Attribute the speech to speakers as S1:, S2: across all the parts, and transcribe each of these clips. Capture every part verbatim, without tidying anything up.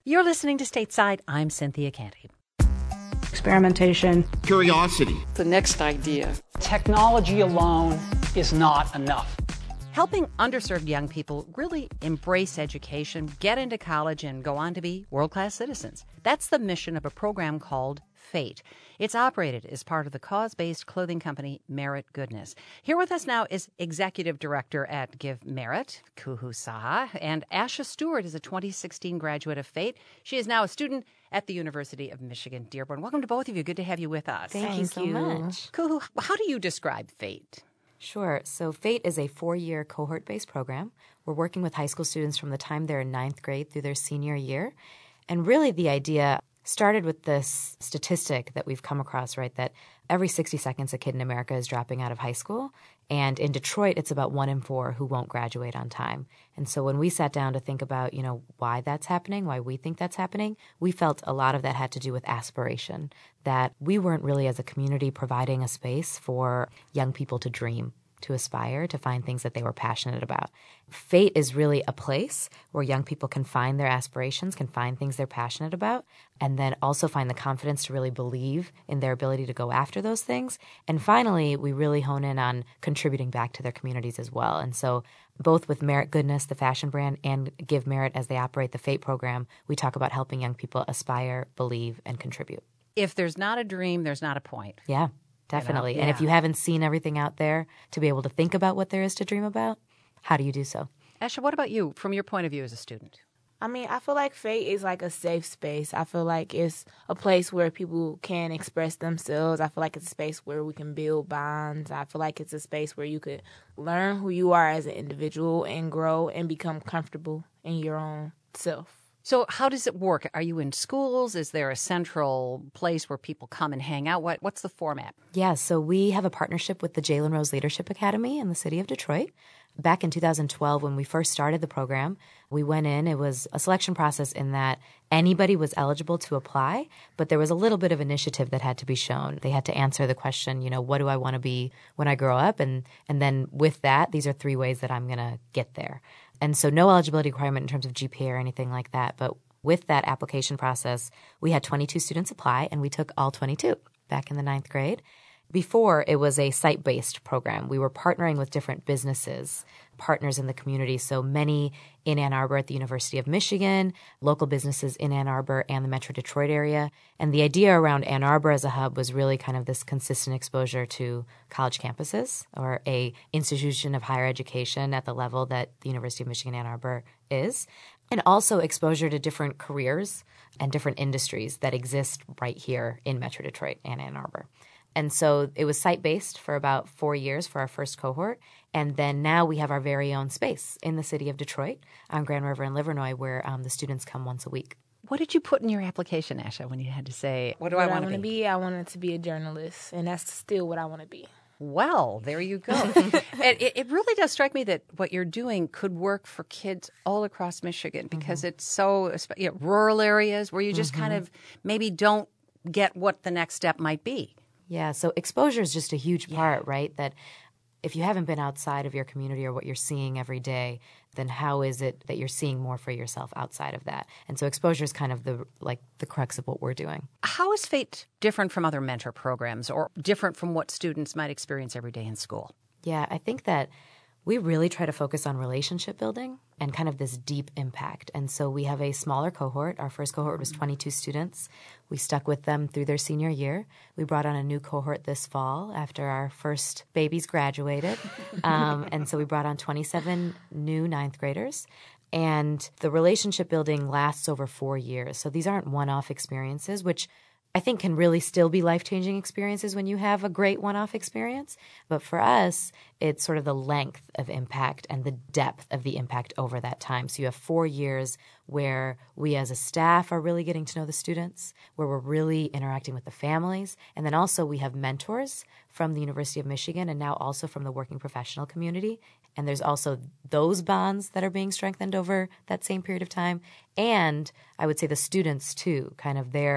S1: You're listening to Stateside. I'm Cynthia Canty.
S2: Experimentation.
S3: Curiosity.
S4: The next idea.
S5: Technology alone is not enough.
S1: Helping underserved young people really embrace education, get into college, and go on to be world-class citizens. That's the mission of a program called FATE. It's operated as part of the cause-based clothing company Merit Goodness. Here with us now is Executive Director at Give Merit, Kuhu Saha, and Asha Stewart is a twenty sixteen graduate of FATE. She is now a student at the University of Michigan, Dearborn. Welcome to both of you. Good to have you with us.
S6: Thank you so much.
S1: Kuhu, how do you describe FATE?
S6: Sure. So FATE is a four-year cohort-based program. We're working with high school students from the time they're in ninth grade through their senior year. And really the idea started with this statistic that we've come across, right, that every sixty seconds a kid in America is dropping out of high school. And in Detroit, it's about one in four who won't graduate on time. And so when we sat down to think about, you know, why that's happening, why we think that's happening, we felt a lot of that had to do with aspiration, that we weren't really as a community providing a space for young people to dream, to aspire, to find things that they were passionate about. FATE is really a place where young people can find their aspirations, can find things they're passionate about, and then also find the confidence to really believe in their ability to go after those things. And finally, we really hone in on contributing back to their communities as well. And so both with Merit Goodness, the fashion brand, and Give Merit as they operate the FATE program, we talk about helping young people aspire, believe, and contribute.
S1: If there's not a dream, there's not a point.
S6: Yeah. Definitely.
S1: You know?
S6: And
S1: yeah.
S6: if you haven't seen everything out there to be able to think about what there is to dream about, how do you do so?
S1: Asha, what about you from your point of view as a student?
S7: I mean, I feel like FATE is like a safe space. I feel like it's a place where people can express themselves. I feel like it's a space where we can build bonds. I feel like it's a space where you could learn who you are as an individual and grow and become comfortable in your own self.
S1: So how does it work? Are you in schools? Is there a central place where people come and hang out? What What's the format?
S6: Yeah, so we have a partnership with the Jalen Rose Leadership Academy in the city of Detroit. Back in two thousand twelve, when we first started the program, we went in. It was a selection process in that anybody was eligible to apply, but there was a little bit of initiative that had to be shown. They had to answer the question, you know, what do I want to be when I grow up? And, and then with that, these are three ways that I'm going to get there. And so no eligibility requirement in terms of G P A or anything like that. But with that application process, we had twenty-two students apply, and we took all twenty-two back in the ninth grade. Before, it was a site-based program. We were partnering with different businesses, partners in the community, so many in Ann Arbor at the University of Michigan, local businesses in Ann Arbor and the Metro Detroit area. And the idea around Ann Arbor as a hub was really kind of this consistent exposure to college campuses or a institution of higher education at the level that the University of Michigan Ann Arbor is, and also exposure to different careers and different industries that exist right here in Metro Detroit and Ann Arbor. And so it was site-based for about four years for our first cohort. And then now we have our very own space in the city of Detroit on Grand River and Livernois where um, the students come once a week.
S1: What did you put in your application, Asha, when you had to say, what do
S7: what
S1: I want to be?
S7: be? I wanted to be a journalist, and that's still what I want to be.
S1: Well, there you go. it, it really does strike me that what you're doing could work for kids all across Michigan because mm-hmm. it's so you know, rural areas where you just mm-hmm. kind of maybe don't get what the next step might be.
S6: Yeah, so exposure is just a huge part, yeah. right? That if you haven't been outside of your community or what you're seeing every day, then how is it that you're seeing more for yourself outside of that? And so exposure is kind of the like the crux of what we're doing.
S1: How is FATE different from other mentor programs or different from what students might experience every day in school?
S6: Yeah, I think that we really try to focus on relationship building and kind of this deep impact. And so we have a smaller cohort. Our first cohort was twenty-two students. We stuck with them through their senior year. We brought on a new cohort this fall after our first babies graduated. Um, and so we brought on twenty-seven new ninth graders. And the relationship building lasts over four years. So these aren't one-off experiences, which I think can really still be life-changing experiences when you have a great one-off experience. But for us, it's sort of the length of impact and the depth of the impact over that time. So you have four years where we as a staff are really getting to know the students, where we're really interacting with the families. And then also we have mentors from the University of Michigan and now also from the working professional community. And there's also those bonds that are being strengthened over that same period of time. And I would say the students too, kind of their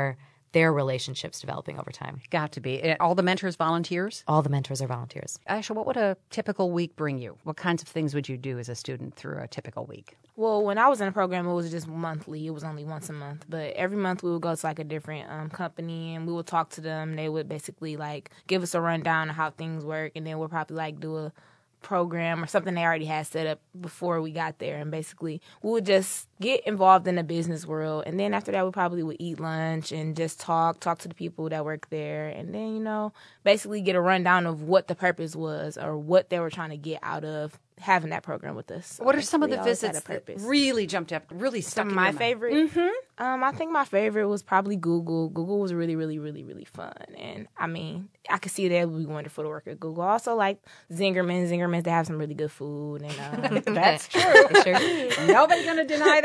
S6: their relationships developing over time.
S1: Got to be. All the mentors volunteers?
S6: All the mentors are volunteers.
S1: Aisha, what would a typical week bring you? What kinds of things would you do as a student through a typical week?
S7: Well, when I was in the program, it was just monthly. It was only once a month. But every month we would go to like a different um, company and we would talk to them. They would basically like give us a rundown of how things work. And then we'll probably like do a program or something they already had set up before we got there. And basically we would just get involved in the business world. And then after that, we probably would eat lunch and just talk, talk to the people that work there. And then, you know, basically get a rundown of what the purpose was or what they were trying to get out of having that program with us. So
S1: what are some of the
S7: always had
S1: visits
S7: a purpose.
S1: that really jumped up, really stuck
S7: Some of
S1: in
S7: my
S1: your mind?
S7: favorite?
S1: Mm-hmm.
S7: Um, I think my favorite was probably Google. Google was really, really, really, really fun. And, I mean, I could see that it would be wonderful to work at Google. I also like Zingerman. Zingerman's, they have some really good food. And um,
S1: That's true.
S6: Sure.
S1: Nobody's going to deny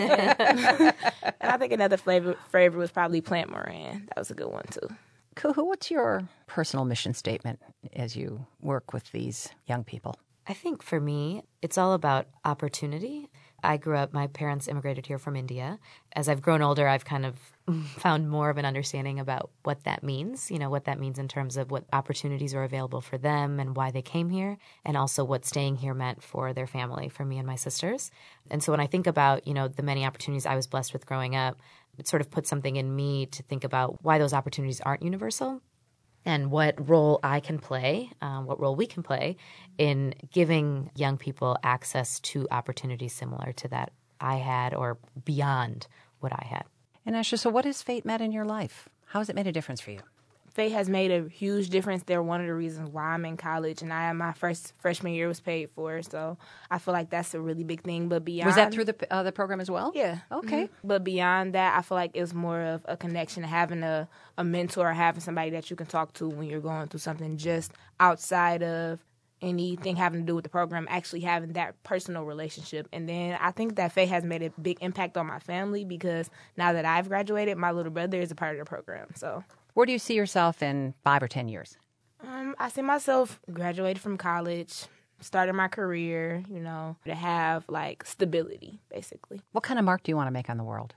S1: that.
S7: And I think another flavor, favorite was probably Plant Moran. That was a good one, too.
S1: Kuhu, what's your personal mission statement as you work with these young people?
S6: I think for me, it's all about opportunity. I grew up, my parents immigrated here from India. As I've grown older, I've kind of found more of an understanding about what that means, you know, what that means in terms of what opportunities are available for them and why they came here, and also what staying here meant for their family, for me and my sisters. And so when I think about, you know, the many opportunities I was blessed with growing up, it sort of puts something in me to think about why those opportunities aren't universal. And what role I can play, um, what role we can play in giving young people access to opportunities similar to that I had or beyond what I had.
S1: And Aisha, so what has fate meant in your life? How has it made a difference for you?
S7: Fate has made a huge difference. They're one of the reasons why I'm in college, and I my first freshman year was paid for, so I feel like that's a really big thing. But beyond,
S1: Was that through the uh, the program as well?
S7: Yeah.
S1: Okay.
S7: Mm-hmm. But beyond that, I feel like it's more of a connection, having a, a mentor, having somebody that you can talk to when you're going through something just outside of anything having to do with the program, actually having that personal relationship. And then I think that Faye has made a big impact on my family because now that I've graduated, my little brother is a part of the program. So
S1: where do you see yourself in five or ten years?
S7: Um, I see myself graduated from college, started my career, you know, to have, like, stability, basically.
S1: What kind of mark do you want to make on the world?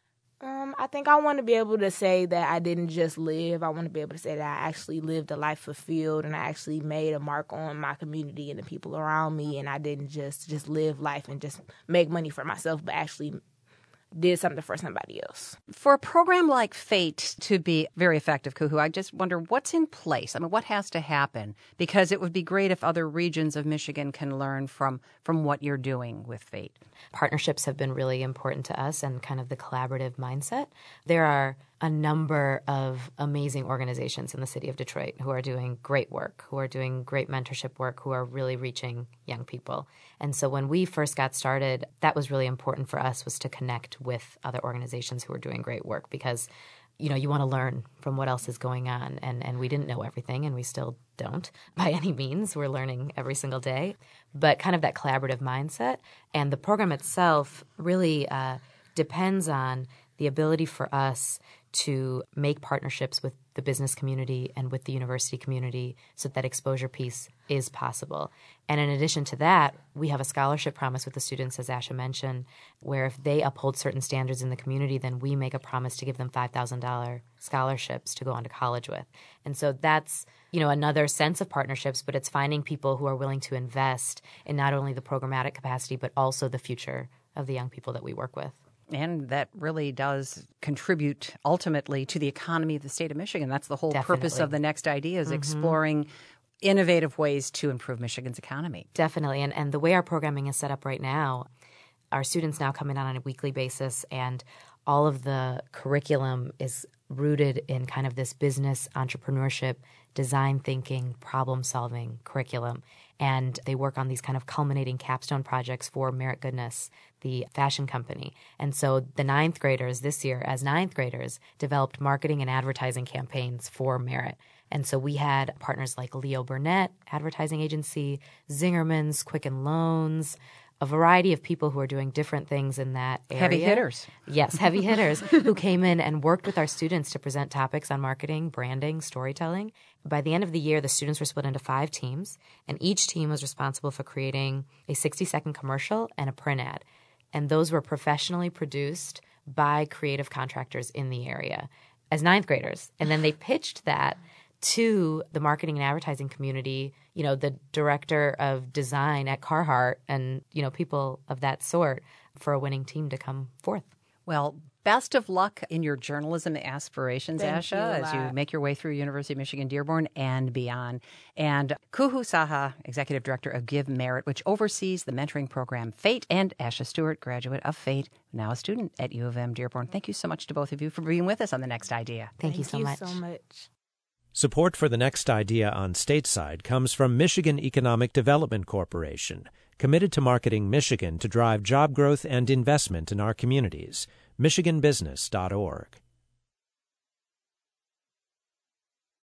S7: Um, I think I want to be able to say that I didn't just live. I want to be able to say that I actually lived a life fulfilled and I actually made a mark on my community and the people around me, and I didn't just, just live life and just make money for myself, but actually did something for somebody else.
S1: For a program like Fate to be very effective, Kuhu, I just wonder what's in place. I mean, what has to happen? Because it would be great if other regions of Michigan can learn from, from what you're doing with Fate.
S6: Partnerships have been really important to us and kind of the collaborative mindset. There are a number of amazing organizations in the city of Detroit who are doing great work, who are doing great mentorship work, who are really reaching young people. And so when we first got started, that was really important for us, was to connect with other organizations who are doing great work because, you know, you want to learn from what else is going on. And, and we didn't know everything, and we still don't by any means. We're learning every single day. But kind of that collaborative mindset. And the program itself really uh, depends on the ability for us to make partnerships with the business community and with the university community so that exposure piece is possible. And in addition to that, we have a scholarship promise with the students, as Asha mentioned, where if they uphold certain standards in the community, then we make a promise to give them five thousand dollars scholarships to go on to college with. And so that's, you know, another sense of partnerships, but it's finding people who are willing to invest in not only the programmatic capacity, but also the future of the young people that we work with.
S1: And that really does contribute ultimately to the economy of the state of Michigan. That's the whole
S6: Definitely.
S1: purpose of the Next Idea, is
S6: Mm-hmm.
S1: exploring innovative ways to improve Michigan's economy.
S6: Definitely. And, and the way our programming is set up right now, our students now come in on a weekly basis, and all of the curriculum is rooted in kind of this business, entrepreneurship, design thinking, problem-solving curriculum. And they work on these kind of culminating capstone projects for Merit Goodness, the fashion company. And so the ninth graders this year, as ninth graders, developed marketing and advertising campaigns for Merit. And so we had partners like Leo Burnett, advertising agency, Zingerman's, Quicken Loans, a variety of people who are doing different things in that area.
S1: Heavy hitters.
S6: Yes, heavy hitters who came in and worked with our students to present topics on marketing, branding, storytelling. By the end of the year, the students were split into five teams, and each team was responsible for creating a sixty-second commercial and a print ad. And those were professionally produced by creative contractors in the area. as ninth graders. And then they pitched that to the marketing and advertising community, you know, the director of design at Carhartt and, you know, people of that sort for a winning team to come forth.
S1: Well, best of luck in your journalism aspirations,
S7: Thank
S1: Asha,
S7: you a
S1: as you
S7: lot.
S1: make your way through University of Michigan Dearborn and beyond. And Kuhu Saha, Executive Director of Give Merit, which oversees the mentoring program FATE, and Asha Stewart, graduate of FATE, now a student at U of M Dearborn. Thank you so much to both of you for being with us on The Next Idea.
S6: Thank, you so
S7: you
S6: much.
S7: so much.
S3: Support for The Next Idea on Stateside comes from Michigan Economic Development Corporation, committed to marketing Michigan to drive job growth and investment in our communities. michigan business dot org.